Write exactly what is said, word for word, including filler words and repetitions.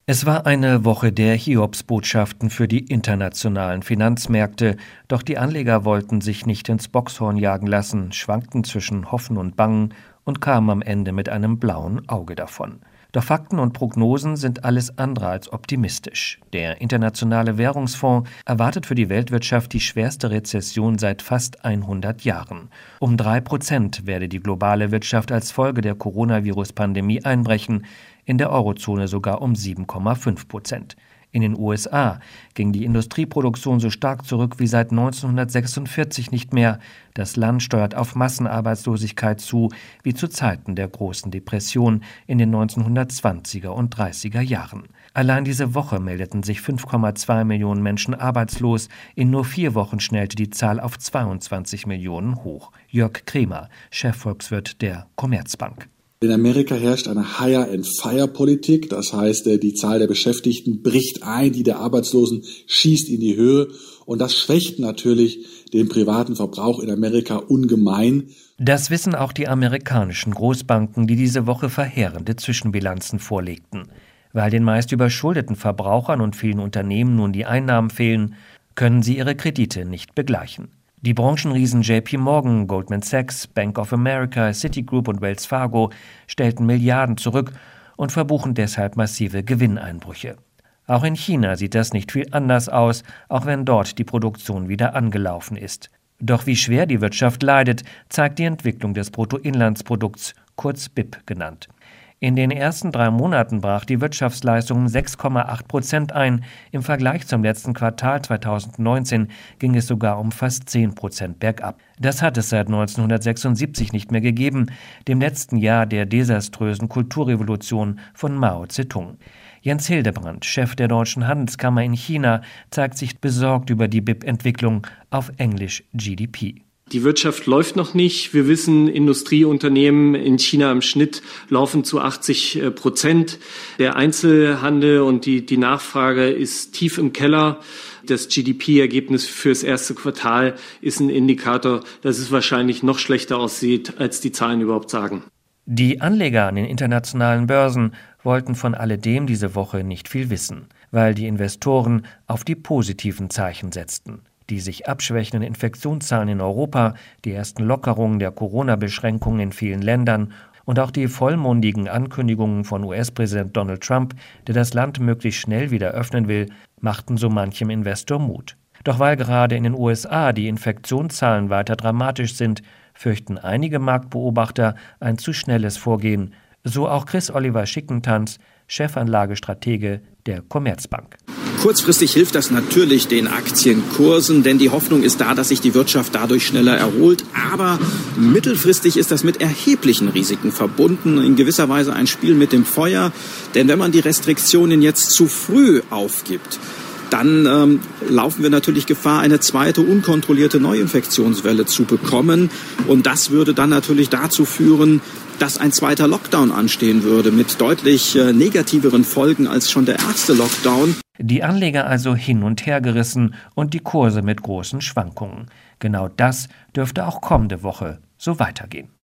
Es war eine Woche der Hiobsbotschaften für die internationalen Finanzmärkte, doch die Anleger wollten sich nicht ins Bockshorn jagen lassen, schwankten zwischen Hoffen und Bangen und kamen am Ende mit einem blauen Auge davon. Doch Fakten und Prognosen sind alles andere als optimistisch. Der Internationale Währungsfonds erwartet für die Weltwirtschaft die schwerste Rezession seit fast hundert Jahren. Um drei Prozent werde die globale Wirtschaft als Folge der Coronavirus-Pandemie einbrechen, in der Eurozone sogar um sieben Komma fünf Prozent. In den U S A ging die Industrieproduktion so stark zurück wie seit neunzehnhundertsechsundvierzig nicht mehr. Das Land steuert auf Massenarbeitslosigkeit zu, wie zu Zeiten der großen Depression in den neunzehnhundertzwanziger und dreißiger Jahren. Allein diese Woche meldeten sich fünf Komma zwei Millionen Menschen arbeitslos. In nur vier Wochen schnellte die Zahl auf zweiundzwanzig Millionen hoch. Jörg Kremer, Chefvolkswirt der Commerzbank. In Amerika herrscht eine Hire-and-Fire-Politik, das heißt, die Zahl der Beschäftigten bricht ein, die der Arbeitslosen schießt in die Höhe und das schwächt natürlich den privaten Verbrauch in Amerika ungemein. Das wissen auch die amerikanischen Großbanken, die diese Woche verheerende Zwischenbilanzen vorlegten. Weil den meist überschuldeten Verbrauchern und vielen Unternehmen nun die Einnahmen fehlen, können sie ihre Kredite nicht begleichen. Die Branchenriesen J P Morgan, Goldman Sachs, Bank of America, Citigroup und Wells Fargo stellten Milliarden zurück und verbuchen deshalb massive Gewinneinbrüche. Auch in China sieht das nicht viel anders aus, auch wenn dort die Produktion wieder angelaufen ist. Doch wie schwer die Wirtschaft leidet, zeigt die Entwicklung des Bruttoinlandsprodukts, kurz B I P genannt. In den ersten drei Monaten brach die Wirtschaftsleistung um sechs Komma acht Prozent ein. Im Vergleich zum letzten Quartal zweitausendneunzehn ging es sogar um fast zehn Prozent bergab. Das hat es seit neunzehnhundertsechsundsiebzig nicht mehr gegeben, dem letzten Jahr der desaströsen Kulturrevolution von Mao Zedong. Jens Hildebrand, Chef der Deutschen Handelskammer in China, zeigt sich besorgt über die B I P-Entwicklung, auf Englisch G D P. Die Wirtschaft läuft noch nicht. Wir wissen, Industrieunternehmen in China im Schnitt laufen zu achtzig Prozent. Der Einzelhandel und die, die Nachfrage ist tief im Keller. Das G D P-Ergebnis fürs erste Quartal ist ein Indikator, dass es wahrscheinlich noch schlechter aussieht, als die Zahlen überhaupt sagen. Die Anleger an den internationalen Börsen wollten von alledem diese Woche nicht viel wissen, weil die Investoren auf die positiven Zeichen setzten. Die sich abschwächenden Infektionszahlen in Europa, die ersten Lockerungen der Corona-Beschränkungen in vielen Ländern und auch die vollmundigen Ankündigungen von U S-Präsident Donald Trump, der das Land möglichst schnell wieder öffnen will, machten so manchem Investor Mut. Doch weil gerade in den U S A die Infektionszahlen weiter dramatisch sind, fürchten einige Marktbeobachter ein zu schnelles Vorgehen, so auch Chris Oliver Schickentanz, Chefanlagestratege der Commerzbank. Kurzfristig hilft das natürlich den Aktienkursen, denn die Hoffnung ist da, dass sich die Wirtschaft dadurch schneller erholt. Aber mittelfristig ist das mit erheblichen Risiken verbunden, in gewisser Weise ein Spiel mit dem Feuer. Denn wenn man die Restriktionen jetzt zu früh aufgibt, dann ähm, laufen wir natürlich Gefahr, eine zweite unkontrollierte Neuinfektionswelle zu bekommen. Und das würde dann natürlich dazu führen, dass ein zweiter Lockdown anstehen würde, mit deutlich äh, negativeren Folgen als schon der erste Lockdown. Die Anleger also hin und her gerissen und die Kurse mit großen Schwankungen. Genau das dürfte auch kommende Woche so weitergehen.